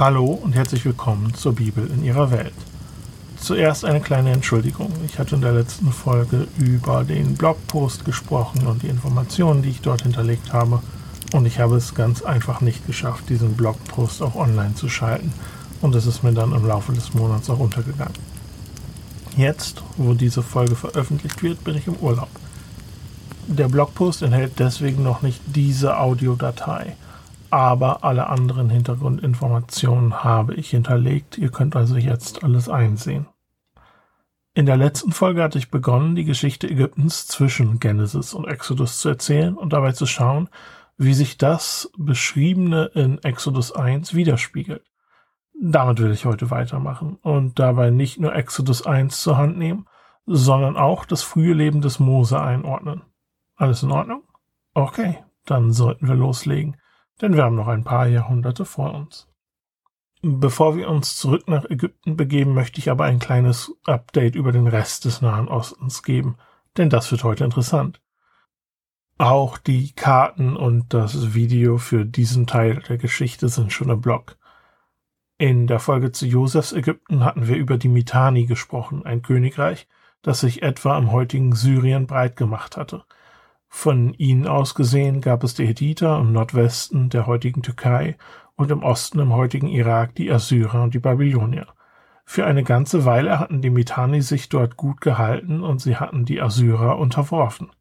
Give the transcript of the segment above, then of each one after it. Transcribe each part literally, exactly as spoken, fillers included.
Hallo und herzlich willkommen zur Bibel in ihrer Welt. Zuerst eine kleine Entschuldigung. Ich hatte in der letzten Folge über den Blogpost gesprochen und die Informationen, die ich dort hinterlegt habe. Und ich habe es ganz einfach nicht geschafft, diesen Blogpost auch online zu schalten. Und es ist mir dann im Laufe des Monats auch untergegangen. Jetzt, wo diese Folge veröffentlicht wird, bin ich im Urlaub. Der Blogpost enthält deswegen noch nicht diese Audiodatei. Aber alle anderen Hintergrundinformationen habe ich hinterlegt. Ihr könnt also jetzt alles einsehen. In der letzten Folge hatte ich begonnen, die Geschichte Ägyptens zwischen Genesis und Exodus zu erzählen und dabei zu schauen, wie sich das Beschriebene in Exodus eins widerspiegelt. Damit will ich heute weitermachen und dabei nicht nur Exodus eins zur Hand nehmen, sondern auch das frühe Leben des Mose einordnen. Alles in Ordnung? Okay, dann sollten wir loslegen. Denn wir haben noch ein paar Jahrhunderte vor uns. Bevor wir uns zurück nach Ägypten begeben, möchte ich aber ein kleines Update über den Rest des Nahen Ostens geben, denn das wird heute interessant. Auch die Karten und das Video für diesen Teil der Geschichte sind schon im Blog. In der Folge zu Josefs Ägypten hatten wir über die Mitanni gesprochen, ein Königreich, das sich etwa im heutigen Syrien breit gemacht hatte. Von ihnen aus gesehen gab es die Hethiter im Nordwesten der heutigen Türkei und im Osten im heutigen Irak die Assyrer und die Babylonier. Für eine ganze Weile hatten die Mitanni sich dort gut gehalten und sie hatten die Assyrer unterworfen.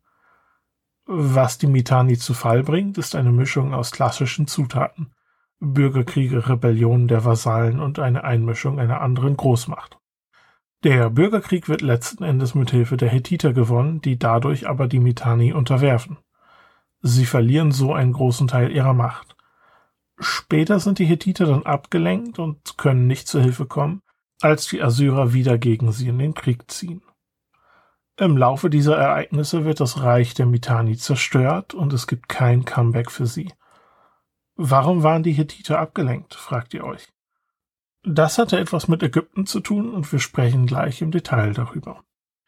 Was die Mitanni zu Fall bringt, ist eine Mischung aus klassischen Zutaten: Bürgerkriege, Rebellionen der Vasallen und eine Einmischung einer anderen Großmacht. Der Bürgerkrieg wird letzten Endes mit Hilfe der Hethiter gewonnen, die dadurch aber die Mitanni unterwerfen. Sie verlieren so einen großen Teil ihrer Macht. Später sind die Hethiter dann abgelenkt und können nicht zur Hilfe kommen, als die Assyrer wieder gegen sie in den Krieg ziehen. Im Laufe dieser Ereignisse wird das Reich der Mitanni zerstört und es gibt kein Comeback für sie. Warum waren die Hethiter abgelenkt, fragt ihr euch. Das hatte etwas mit Ägypten zu tun und wir sprechen gleich im Detail darüber.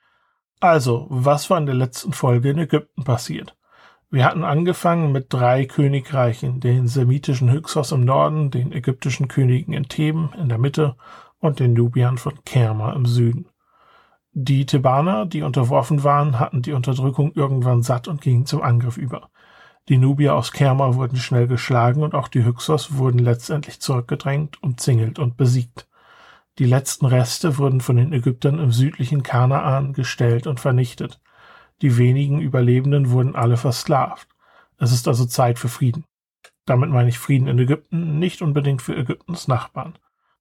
Also, was war in der letzten Folge in Ägypten passiert? Wir hatten angefangen mit drei Königreichen, den semitischen Hyksos im Norden, den ägyptischen Königen in Theben in der Mitte und den Nubiern von Kerma im Süden. Die Thebaner, die unterworfen waren, hatten die Unterdrückung irgendwann satt und gingen zum Angriff über. Die Nubier aus Kerma wurden schnell geschlagen und auch die Hyksos wurden letztendlich zurückgedrängt, umzingelt und besiegt. Die letzten Reste wurden von den Ägyptern im südlichen Kanaan gestellt und vernichtet. Die wenigen Überlebenden wurden alle versklavt. Es ist also Zeit für Frieden. Damit meine ich Frieden in Ägypten, nicht unbedingt für Ägyptens Nachbarn.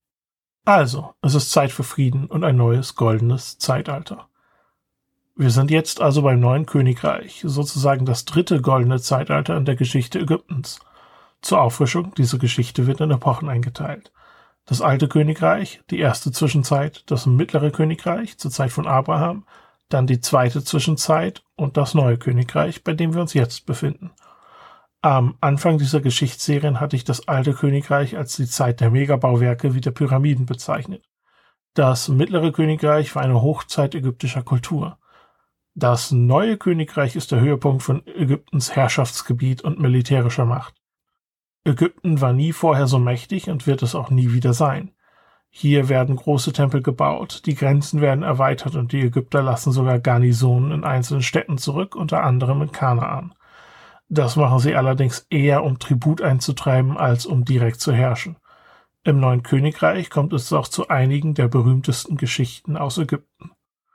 Also, es ist Zeit für Frieden und ein neues goldenes Zeitalter. Wir sind jetzt also beim neuen Königreich, sozusagen das dritte goldene Zeitalter in der Geschichte Ägyptens. Zur Auffrischung, diese Geschichte wird in Epochen eingeteilt. Das alte Königreich, die erste Zwischenzeit, das mittlere Königreich zur Zeit von Abraham, dann die zweite Zwischenzeit und das neue Königreich, bei dem wir uns jetzt befinden. Am Anfang dieser Geschichtsserien hatte ich das alte Königreich als die Zeit der Megabauwerke wie der Pyramiden bezeichnet. Das mittlere Königreich war eine Hochzeit ägyptischer Kultur. Das neue Königreich ist der Höhepunkt von Ägyptens Herrschaftsgebiet und militärischer Macht. Ägypten war nie vorher so mächtig und wird es auch nie wieder sein. Hier werden große Tempel gebaut, die Grenzen werden erweitert und die Ägypter lassen sogar Garnisonen in einzelnen Städten zurück, unter anderem in Kanaan. Das machen sie allerdings eher, um Tribut einzutreiben, als um direkt zu herrschen. Im neuen Königreich kommt es auch zu einigen der berühmtesten Geschichten aus Ägypten.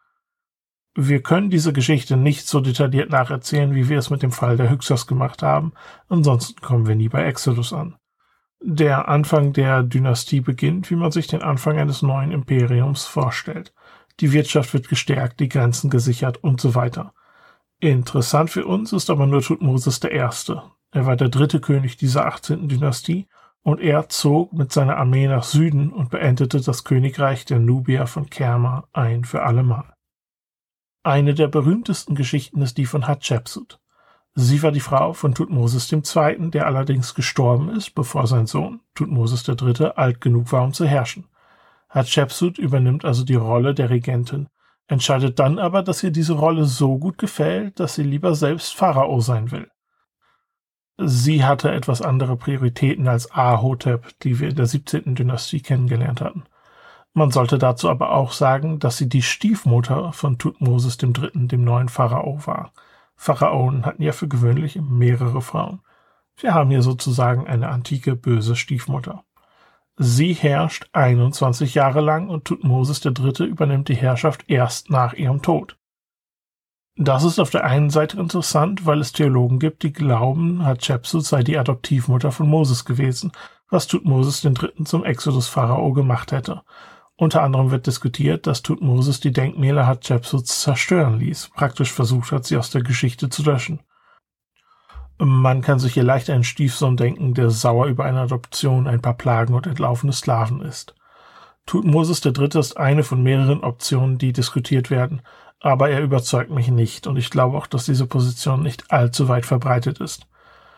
Wir können diese Geschichte nicht so detailliert nacherzählen, wie wir es mit dem Fall der Hyksos gemacht haben, ansonsten kommen wir nie bei Exodus an. Der Anfang der Dynastie beginnt, wie man sich den Anfang eines neuen Imperiums vorstellt. Die Wirtschaft wird gestärkt, die Grenzen gesichert und so weiter. Interessant für uns ist aber nur Thutmosis der Erste. Er war der dritte König dieser achtzehnten Dynastie und er zog mit seiner Armee nach Süden und beendete das Königreich der Nubier von Kerma ein für allemal. Eine der berühmtesten Geschichten ist die von Hatschepsut. Sie war die Frau von Thutmosis der Zweite., der allerdings gestorben ist, bevor sein Sohn, Thutmosis der Dritte., alt genug war, um zu herrschen. Hatschepsut übernimmt also die Rolle der Regentin, entscheidet dann aber, dass ihr diese Rolle so gut gefällt, dass sie lieber selbst Pharao sein will. Sie hatte etwas andere Prioritäten als Ahotep, die wir in der siebzehnten Dynastie kennengelernt hatten. Man sollte dazu aber auch sagen, dass sie die Stiefmutter von Thutmosis der Dritte., dem neuen Pharao, war. Pharaonen hatten ja für gewöhnlich mehrere Frauen. Wir haben hier sozusagen eine antike böse Stiefmutter. Sie herrscht einundzwanzig Jahre lang und Thutmosis der Dritte. übernimmt die Herrschaft erst nach ihrem Tod. Das ist auf der einen Seite interessant, weil es Theologen gibt, die glauben, Hatschepsut sei die Adoptivmutter von Moses gewesen, was Thutmosis der Dritte. zum Exodus-Pharao gemacht hätte. Unter anderem wird diskutiert, dass Thutmosis die Denkmäler Hatschepsuts zerstören ließ, praktisch versucht hat, sie aus der Geschichte zu löschen. Man kann sich hier leicht einen Stiefsohn denken, der sauer über eine Adoption, ein paar Plagen und entlaufene Sklaven ist. Thutmosis der Dritte. ist eine von mehreren Optionen, die diskutiert werden, aber er überzeugt mich nicht und ich glaube auch, dass diese Position nicht allzu weit verbreitet ist.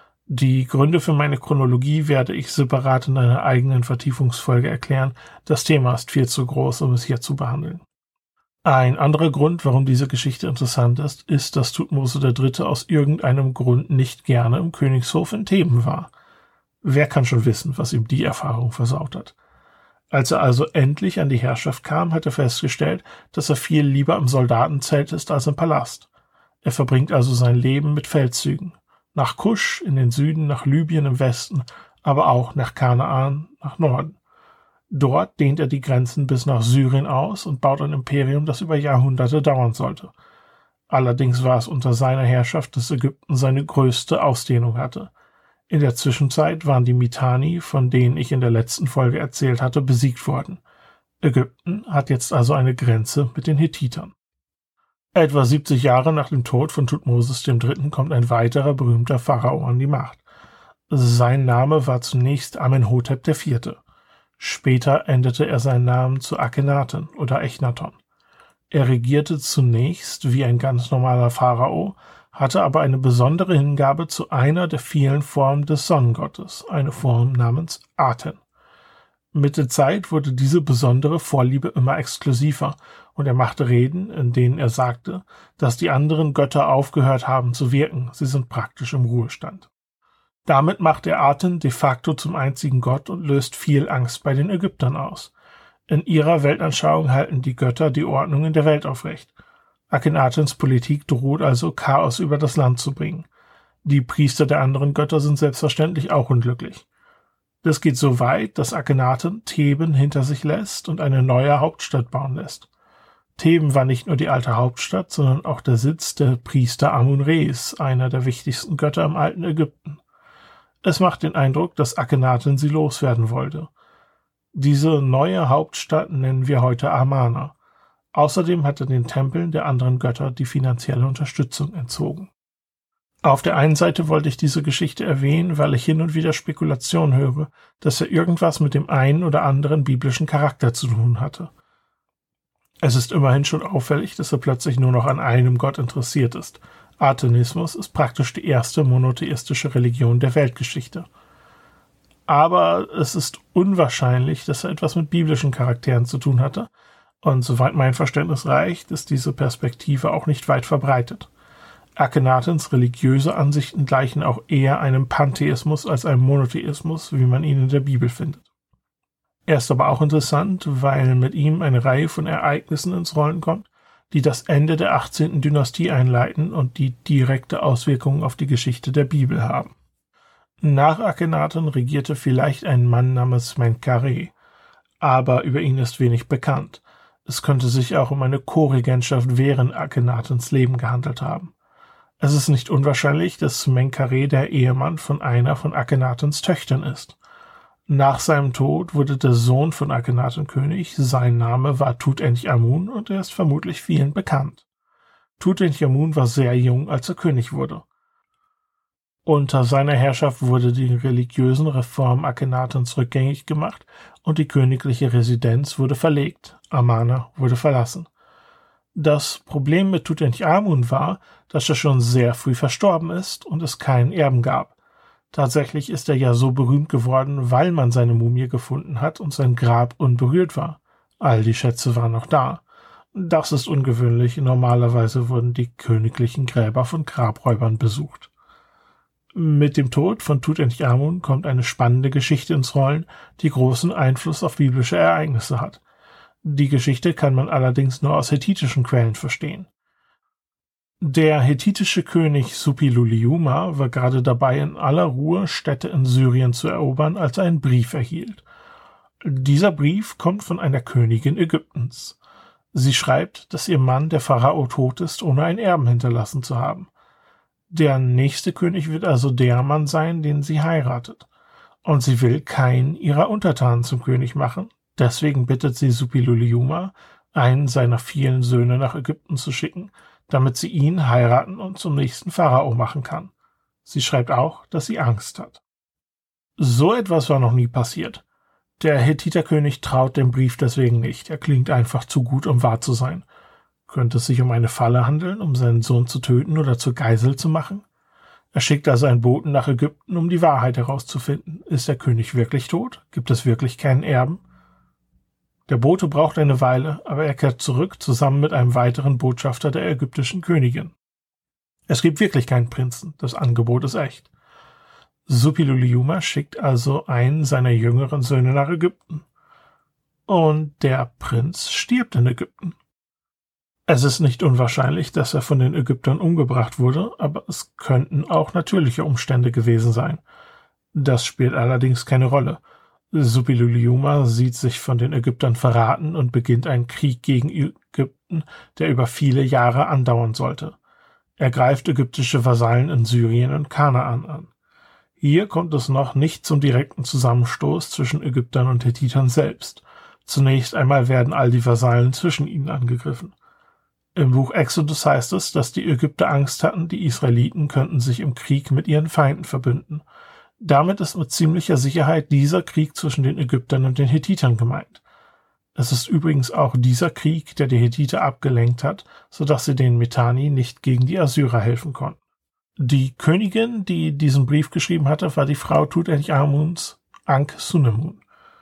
Die Gründe für meine Chronologie werde ich separat in einer eigenen Vertiefungsfolge erklären. Das Thema ist viel zu groß, um es hier zu behandeln. Ein anderer Grund, warum diese Geschichte interessant ist, ist, dass Thutmose der Dritte. aus irgendeinem Grund nicht gerne im Königshof in Theben war. Wer kann schon wissen, was ihm die Erfahrung versaut hat? Als er also endlich an die Herrschaft kam, hat er festgestellt, dass er viel lieber im Soldatenzelt ist als im Palast. Er verbringt also sein Leben mit Feldzügen. Nach Kusch in den Süden, nach Libyen im Westen, aber auch nach Kanaan, nach Norden. Dort dehnt er die Grenzen bis nach Syrien aus und baut ein Imperium, das über Jahrhunderte dauern sollte. Allerdings war es unter seiner Herrschaft, dass Ägypten seine größte Ausdehnung hatte. In der Zwischenzeit waren die Mitanni, von denen ich in der letzten Folge erzählt hatte, besiegt worden. Ägypten hat jetzt also eine Grenze mit den Hethitern. Etwa siebzig Jahre nach dem Tod von Thutmosis der Dritte. kommt ein weiterer berühmter Pharao an die Macht. Sein Name war zunächst Amenhotep der Vierte. Später änderte er seinen Namen zu Akhenaten oder Echnaton. Er regierte zunächst wie ein ganz normaler Pharao, hatte aber eine besondere Hingabe zu einer der vielen Formen des Sonnengottes, eine Form namens Aten. Mit der Zeit wurde diese besondere Vorliebe immer exklusiver und er machte Reden, in denen er sagte, dass die anderen Götter aufgehört haben zu wirken, sie sind praktisch im Ruhestand. Damit macht er Aten de facto zum einzigen Gott und löst viel Angst bei den Ägyptern aus. In ihrer Weltanschauung halten die Götter die Ordnung in der Welt aufrecht. Akhenatens Politik droht also Chaos über das Land zu bringen. Die Priester der anderen Götter sind selbstverständlich auch unglücklich. Das geht so weit, dass Akhenaten Theben hinter sich lässt und eine neue Hauptstadt bauen lässt. Theben war nicht nur die alte Hauptstadt, sondern auch der Sitz der Priester Amun-Res, einer der wichtigsten Götter im alten Ägypten. Es macht den Eindruck, dass Akhenaten sie loswerden wollte. Diese neue Hauptstadt nennen wir heute Amarna. Außerdem hat er den Tempeln der anderen Götter die finanzielle Unterstützung entzogen. Auf der einen Seite wollte ich diese Geschichte erwähnen, weil ich hin und wieder Spekulationen höre, dass er irgendwas mit dem einen oder anderen biblischen Charakter zu tun hatte. Es ist immerhin schon auffällig, dass er plötzlich nur noch an einem Gott interessiert ist. Athenismus ist praktisch die erste monotheistische Religion der Weltgeschichte. Aber es ist unwahrscheinlich, dass er etwas mit biblischen Charakteren zu tun hatte, und soweit mein Verständnis reicht, ist diese Perspektive auch nicht weit verbreitet. Akhenatens religiöse Ansichten gleichen auch eher einem Pantheismus als einem Monotheismus, wie man ihn in der Bibel findet. Er ist aber auch interessant, weil mit ihm eine Reihe von Ereignissen ins Rollen kommt, die das Ende der achtzehnten Dynastie einleiten und die direkte Auswirkungen auf die Geschichte der Bibel haben. Nach Akhenaten regierte vielleicht ein Mann namens Menkaure, aber über ihn ist wenig bekannt. Es könnte sich auch um eine Co-Regentschaft während Akhenatens Leben gehandelt haben. Es ist nicht unwahrscheinlich, dass Menkaure der Ehemann von einer von Akhenatens Töchtern ist. Nach seinem Tod wurde der Sohn von Akhenaten König, sein Name war Tutanchamun und er ist vermutlich vielen bekannt. Tutanchamun war sehr jung, als er König wurde. Unter seiner Herrschaft wurde die religiösen Reformen Akhenatens rückgängig gemacht und die königliche Residenz wurde verlegt, Amarna wurde verlassen. Das Problem mit Tutanchamun war, dass er schon sehr früh verstorben ist und es keinen Erben gab. Tatsächlich ist er ja so berühmt geworden, weil man seine Mumie gefunden hat und sein Grab unberührt war. All die Schätze waren noch da. Das ist ungewöhnlich, normalerweise wurden die königlichen Gräber von Grabräubern besucht. Mit dem Tod von Tutanchamun kommt eine spannende Geschichte ins Rollen, die großen Einfluss auf biblische Ereignisse hat. Die Geschichte kann man allerdings nur aus hethitischen Quellen verstehen. Der hethitische König Suppiluliuma war gerade dabei, in aller Ruhe Städte in Syrien zu erobern, als er einen Brief erhielt. Dieser Brief kommt von einer Königin Ägyptens. Sie schreibt, dass ihr Mann, der Pharao, tot ist, ohne einen Erben hinterlassen zu haben. Der nächste König wird also der Mann sein, den sie heiratet. Und sie will keinen ihrer Untertanen zum König machen. Deswegen bittet sie Suppiluliuma, einen seiner vielen Söhne nach Ägypten zu schicken, damit sie ihn heiraten und zum nächsten Pharao machen kann. Sie schreibt auch, dass sie Angst hat. So etwas war noch nie passiert. Der Hethiterkönig traut dem Brief deswegen nicht. Er klingt einfach zu gut, um wahr zu sein. Könnte es sich um eine Falle handeln, um seinen Sohn zu töten oder zur Geisel zu machen? Er schickt also einen Boten nach Ägypten, um die Wahrheit herauszufinden. Ist der König wirklich tot? Gibt es wirklich keinen Erben? Der Bote braucht eine Weile, aber er kehrt zurück, zusammen mit einem weiteren Botschafter der ägyptischen Königin. Es gibt wirklich keinen Prinzen, das Angebot ist echt. Suppiluliuma schickt also einen seiner jüngeren Söhne nach Ägypten. Und der Prinz stirbt in Ägypten. Es ist nicht unwahrscheinlich, dass er von den Ägyptern umgebracht wurde, aber es könnten auch natürliche Umstände gewesen sein. Das spielt allerdings keine Rolle. Suppiluliuma sieht sich von den Ägyptern verraten und beginnt einen Krieg gegen Ägypten, der über viele Jahre andauern sollte. Er greift ägyptische Vasallen in Syrien und Kanaan an. Hier kommt es noch nicht zum direkten Zusammenstoß zwischen Ägyptern und Hethitern selbst. Zunächst einmal werden all die Vasallen zwischen ihnen angegriffen. Im Buch Exodus heißt es, dass die Ägypter Angst hatten, die Israeliten könnten sich im Krieg mit ihren Feinden verbünden. Damit ist mit ziemlicher Sicherheit dieser Krieg zwischen den Ägyptern und den Hethitern gemeint. Es ist übrigens auch dieser Krieg, der die Hethiter abgelenkt hat, sodass sie den Mitanni nicht gegen die Assyrer helfen konnten. Die Königin, die diesen Brief geschrieben hatte, war die Frau Tutanchamuns, Ankh-Sunemun.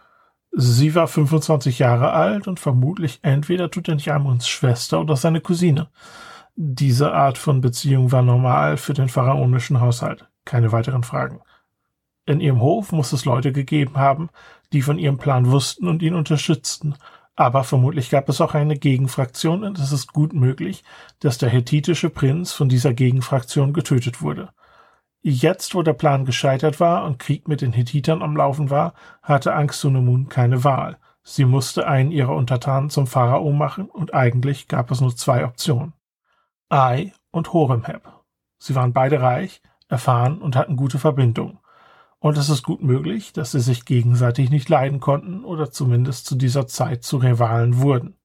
Sie war fünfundzwanzig Jahre alt und vermutlich entweder Tutanchamuns Schwester oder seine Cousine. Diese Art von Beziehung war normal für den pharaonischen Haushalt. Keine weiteren Fragen. In ihrem Hof muss es Leute gegeben haben, die von ihrem Plan wussten und ihn unterstützten, aber vermutlich gab es auch eine Gegenfraktion und es ist gut möglich, dass der hethitische Prinz von dieser Gegenfraktion getötet wurde. Jetzt, wo der Plan gescheitert war und Krieg mit den Hethitern am Laufen war, hatte Ankh-Sunemun keine Wahl. Sie musste einen ihrer Untertanen zum Pharao machen und eigentlich gab es nur zwei Optionen. Ai und Horemheb. Sie waren beide reich, erfahren und hatten gute Verbindungen. Und es ist gut möglich, dass sie sich gegenseitig nicht leiden konnten oder zumindest zu dieser Zeit zu Rivalen wurden.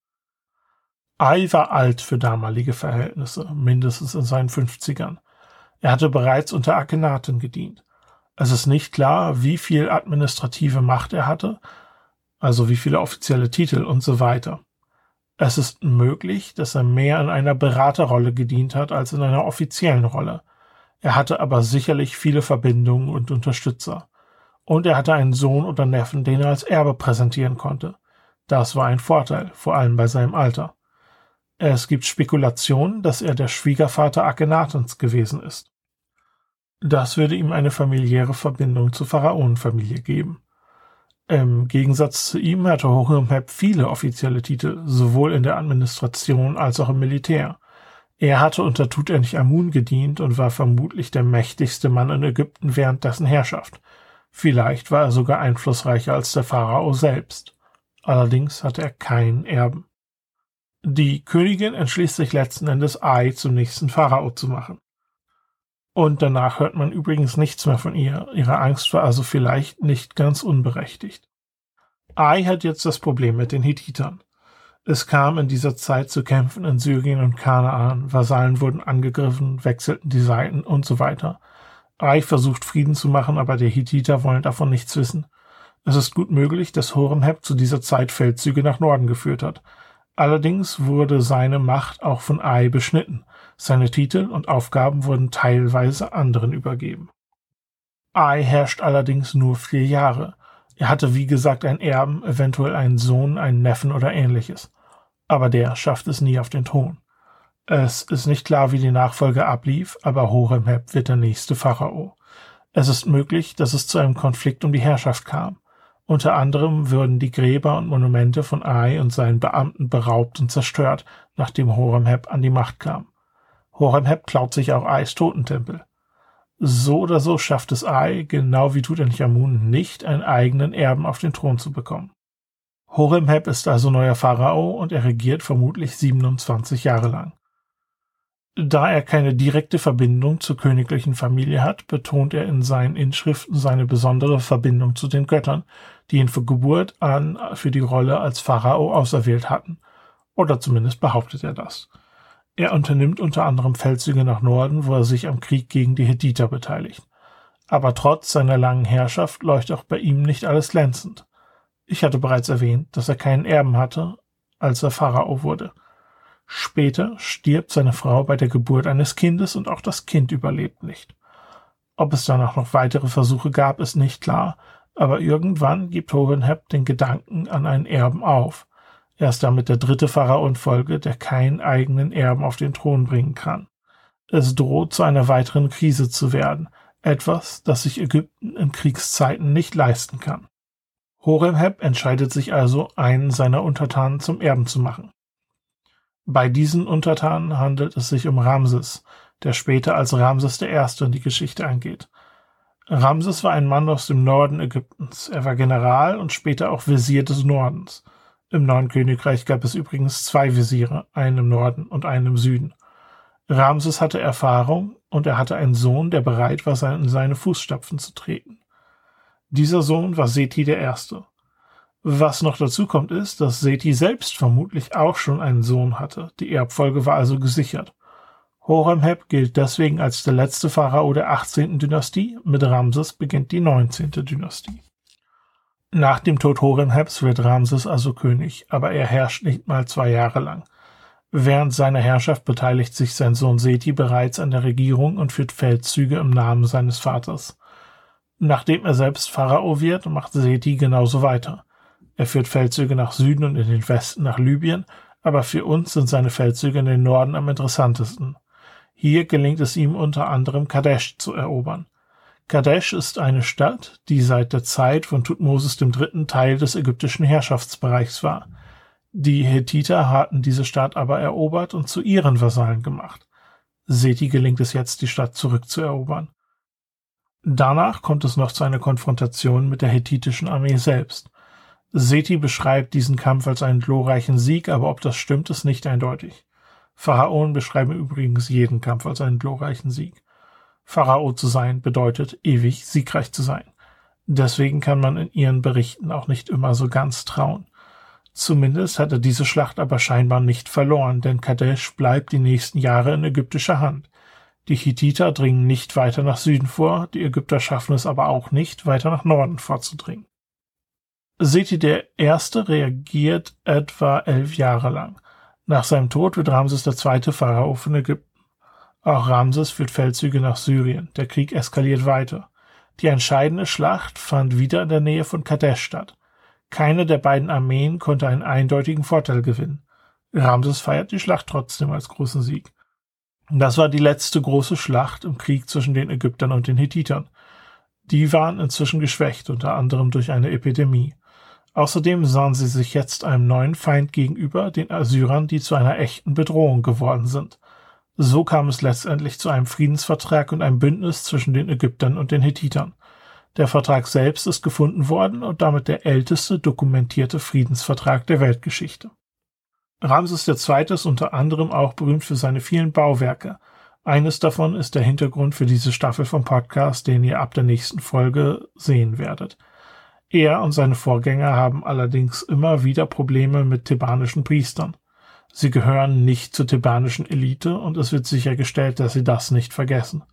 Ai war alt für damalige Verhältnisse, mindestens in seinen Fünfzigern. Er hatte bereits unter Akhenaten gedient. Es ist nicht klar, wie viel administrative Macht er hatte, also wie viele offizielle Titel und so weiter. Es ist möglich, dass er mehr in einer Beraterrolle gedient hat als in einer offiziellen Rolle. Er hatte aber sicherlich viele Verbindungen und Unterstützer. Und er hatte einen Sohn oder Neffen, den er als Erbe präsentieren konnte. Das war ein Vorteil, vor allem bei seinem Alter. Es gibt Spekulationen, dass er der Schwiegervater Akhenatens gewesen ist. Das würde ihm eine familiäre Verbindung zur Pharaonenfamilie geben. Im Gegensatz zu ihm hatte Horemheb viele offizielle Titel, sowohl in der Administration als auch im Militär. Er hatte unter Tutanchamun gedient und war vermutlich der mächtigste Mann in Ägypten während dessen Herrschaft. Vielleicht war er sogar einflussreicher als der Pharao selbst. Allerdings hatte er keinen Erben. Die Königin entschließt sich letzten Endes, Ai zum nächsten Pharao zu machen. Und danach hört man übrigens nichts mehr von ihr. Ihre Angst war also vielleicht nicht ganz unberechtigt. Ai hat jetzt das Problem mit den Hethitern. Es kam in dieser Zeit zu Kämpfen in Syrien und Kanaan, Vasallen wurden angegriffen, wechselten die Seiten und so weiter. Ai versucht Frieden zu machen, aber die Hethiter wollen davon nichts wissen. Es ist gut möglich, dass Horemheb zu dieser Zeit Feldzüge nach Norden geführt hat. Allerdings wurde seine Macht auch von Ai beschnitten. Seine Titel und Aufgaben wurden teilweise anderen übergeben. Ai herrscht allerdings nur vier Jahre. Er hatte wie gesagt einen Erben, eventuell einen Sohn, einen Neffen oder ähnliches. Aber der schafft es nie auf den Thron. Es ist nicht klar, wie die Nachfolge ablief, aber Horemheb wird der nächste Pharao. Es ist möglich, dass es zu einem Konflikt um die Herrschaft kam. Unter anderem würden die Gräber und Monumente von Ai und seinen Beamten beraubt und zerstört, nachdem Horemheb an die Macht kam. Horemheb klaut sich auch Ais Totentempel. So oder so schafft es Ai, genau wie Tutanchamun, nicht, einen eigenen Erben auf den Thron zu bekommen. Horemheb ist also neuer Pharao und er regiert vermutlich siebenundzwanzig Jahre lang. Da er keine direkte Verbindung zur königlichen Familie hat, betont er in seinen Inschriften seine besondere Verbindung zu den Göttern, die ihn von Geburt an für die Rolle als Pharao auserwählt hatten. Oder zumindest behauptet er das. Er unternimmt unter anderem Feldzüge nach Norden, wo er sich am Krieg gegen die Hethiter beteiligt. Aber trotz seiner langen Herrschaft läuft auch bei ihm nicht alles glänzend. Ich hatte bereits erwähnt, dass er keinen Erben hatte, als er Pharao wurde. Später stirbt seine Frau bei der Geburt eines Kindes und auch das Kind überlebt nicht. Ob es danach noch weitere Versuche gab, ist nicht klar, aber irgendwann gibt Horemheb den Gedanken an einen Erben auf. Er ist damit der dritte Pharao in Folge, der keinen eigenen Erben auf den Thron bringen kann. Es droht zu einer weiteren Krise zu werden, etwas, das sich Ägypten in Kriegszeiten nicht leisten kann. Horemheb entscheidet sich also, einen seiner Untertanen zum Erben zu machen. Bei diesen Untertanen handelt es sich um Ramses, der später als Ramses der Erste in die Geschichte eingeht. Ramses war ein Mann aus dem Norden Ägyptens. Er war General und später auch Wesir des Nordens. Im neuen Königreich gab es übrigens zwei Wesire, einen im Norden und einen im Süden. Ramses hatte Erfahrung und er hatte einen Sohn, der bereit war, in seine Fußstapfen zu treten. Dieser Sohn war Seti der Erste. Was noch dazu kommt, ist, dass Seti selbst vermutlich auch schon einen Sohn hatte. Die Erbfolge war also gesichert. Horemheb gilt deswegen als der letzte Pharao der achtzehnten Dynastie. Mit Ramses beginnt die neunzehnte Dynastie. Nach dem Tod Horemhebs wird Ramses also König, aber er herrscht nicht mal zwei Jahre lang. Während seiner Herrschaft beteiligt sich sein Sohn Seti bereits an der Regierung und führt Feldzüge im Namen seines Vaters. Nachdem er selbst Pharao wird, macht Seti genauso weiter. Er führt Feldzüge nach Süden und in den Westen nach Libyen, aber für uns sind seine Feldzüge in den Norden am interessantesten. Hier gelingt es ihm unter anderem Kadesh zu erobern. Kadesh ist eine Stadt, die seit der Zeit von Thutmosis der Dritte Teil des ägyptischen Herrschaftsbereichs war. Die Hethiter hatten diese Stadt aber erobert und zu ihren Vasallen gemacht. Seti gelingt es jetzt, die Stadt zurückzuerobern. Danach kommt es noch zu einer Konfrontation mit der hethitischen Armee selbst. Seti beschreibt diesen Kampf als einen glorreichen Sieg, aber ob das stimmt, ist nicht eindeutig. Pharaonen beschreiben übrigens jeden Kampf als einen glorreichen Sieg. Pharao zu sein bedeutet, ewig siegreich zu sein. Deswegen kann man in ihren Berichten auch nicht immer so ganz trauen. Zumindest hat er diese Schlacht aber scheinbar nicht verloren, denn Kadesh bleibt die nächsten Jahre in ägyptischer Hand. Die Hethiter dringen nicht weiter nach Süden vor, die Ägypter schaffen es aber auch nicht, weiter nach Norden vorzudringen. Seti der Erste reagiert etwa elf Jahre lang. Nach seinem Tod wird Ramses der Zweite Pharao von Ägypten. Auch Ramses führt Feldzüge nach Syrien. Der Krieg eskaliert weiter. Die entscheidende Schlacht fand wieder in der Nähe von Kadesh statt. Keine der beiden Armeen konnte einen eindeutigen Vorteil gewinnen. Ramses feiert die Schlacht trotzdem als großen Sieg. Das war die letzte große Schlacht im Krieg zwischen den Ägyptern und den Hethitern. Die waren inzwischen geschwächt, unter anderem durch eine Epidemie. Außerdem sahen sie sich jetzt einem neuen Feind gegenüber, den Assyrern, die zu einer echten Bedrohung geworden sind. So kam es letztendlich zu einem Friedensvertrag und einem Bündnis zwischen den Ägyptern und den Hethitern. Der Vertrag selbst ist gefunden worden und damit der älteste dokumentierte Friedensvertrag der Weltgeschichte. Ramses der Zweite ist unter anderem auch berühmt für seine vielen Bauwerke. Eines davon ist der Hintergrund für diese Staffel vom Podcast, den ihr ab der nächsten Folge sehen werdet. Er und seine Vorgänger haben allerdings immer wieder Probleme mit thebanischen Priestern. Sie gehören nicht zur thebanischen Elite und es wird sichergestellt, dass sie das nicht vergessen.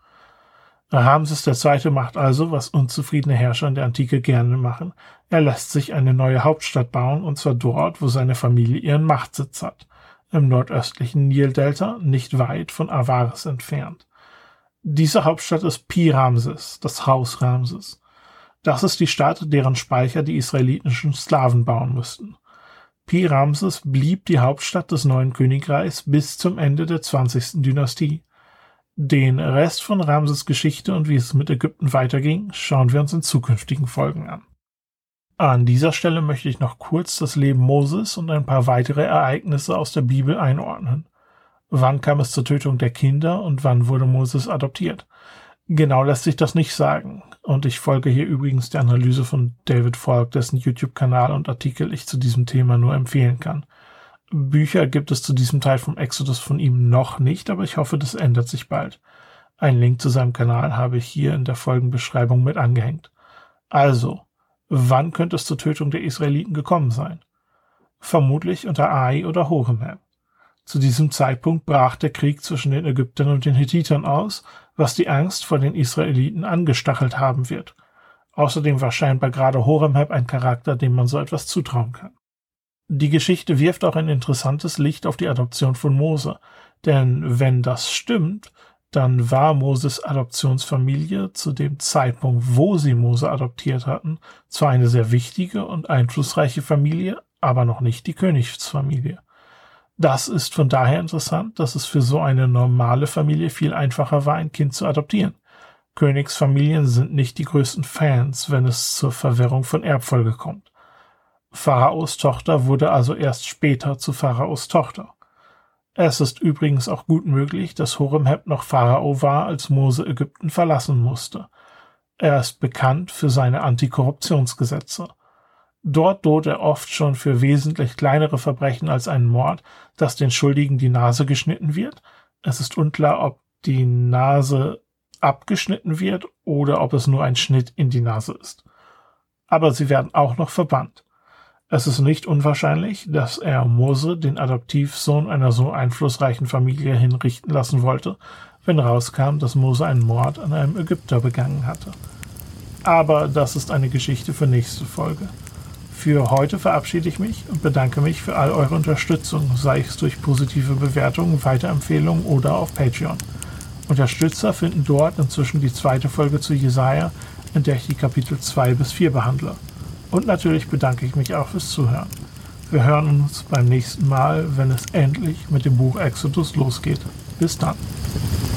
Ramses der Zweite macht also, was unzufriedene Herrscher in der Antike gerne machen. Er lässt sich eine neue Hauptstadt bauen, und zwar dort, wo seine Familie ihren Machtsitz hat, im nordöstlichen Nildelta, nicht weit von Avaris entfernt. Diese Hauptstadt ist Pi-Ramses, das Haus Ramses. Das ist die Stadt, deren Speicher die israelitischen Sklaven bauen mussten. Pi-Ramses blieb die Hauptstadt des neuen Königreichs bis zum Ende der zwanzigsten Dynastie. Den Rest von Ramses Geschichte und wie es mit Ägypten weiterging, schauen wir uns in zukünftigen Folgen an. An dieser Stelle möchte ich noch kurz das Leben Moses und ein paar weitere Ereignisse aus der Bibel einordnen. Wann kam es zur Tötung der Kinder und wann wurde Moses adoptiert? Genau lässt sich das nicht sagen. Und ich folge hier übrigens der Analyse von David Falk, dessen YouTube-Kanal und Artikel ich zu diesem Thema nur empfehlen kann. Bücher gibt es zu diesem Teil vom Exodus von ihm noch nicht, aber ich hoffe, das ändert sich bald. Einen Link zu seinem Kanal habe ich hier in der Folgenbeschreibung mit angehängt. Also, wann könnte es zur Tötung der Israeliten gekommen sein? Vermutlich unter Ai oder Horemheb. Zu diesem Zeitpunkt brach der Krieg zwischen den Ägyptern und den Hethitern aus, was die Angst vor den Israeliten angestachelt haben wird. Außerdem war scheinbar gerade Horemheb ein Charakter, dem man so etwas zutrauen kann. Die Geschichte wirft auch ein interessantes Licht auf die Adoption von Mose, denn wenn das stimmt, dann war Moses Adoptionsfamilie zu dem Zeitpunkt, wo sie Mose adoptiert hatten, zwar eine sehr wichtige und einflussreiche Familie, aber noch nicht die Königsfamilie. Das ist von daher interessant, dass es für so eine normale Familie viel einfacher war, ein Kind zu adoptieren. Königsfamilien sind nicht die größten Fans, wenn es zur Verwirrung von Erbfolge kommt. Pharaos Tochter wurde also erst später zu Pharaos Tochter. Es ist übrigens auch gut möglich, dass Horemheb noch Pharao war, als Mose Ägypten verlassen musste. Er ist bekannt für seine Antikorruptionsgesetze. Dort droht er oft schon für wesentlich kleinere Verbrechen als einen Mord, dass den Schuldigen die Nase geschnitten wird. Es ist unklar, ob die Nase abgeschnitten wird oder ob es nur ein Schnitt in die Nase ist. Aber sie werden auch noch verbannt. Es ist nicht unwahrscheinlich, dass er Mose, den Adoptivsohn einer so einflussreichen Familie, hinrichten lassen wollte, wenn rauskam, dass Mose einen Mord an einem Ägypter begangen hatte. Aber das ist eine Geschichte für nächste Folge. Für heute verabschiede ich mich und bedanke mich für all eure Unterstützung, sei es durch positive Bewertungen, Weiterempfehlungen oder auf Patreon. Unterstützer finden dort inzwischen die zweite Folge zu Jesaja, in der ich die Kapitel zwei bis vier behandle. Und natürlich bedanke ich mich auch fürs Zuhören. Wir hören uns beim nächsten Mal, wenn es endlich mit dem Buch Exodus losgeht. Bis dann.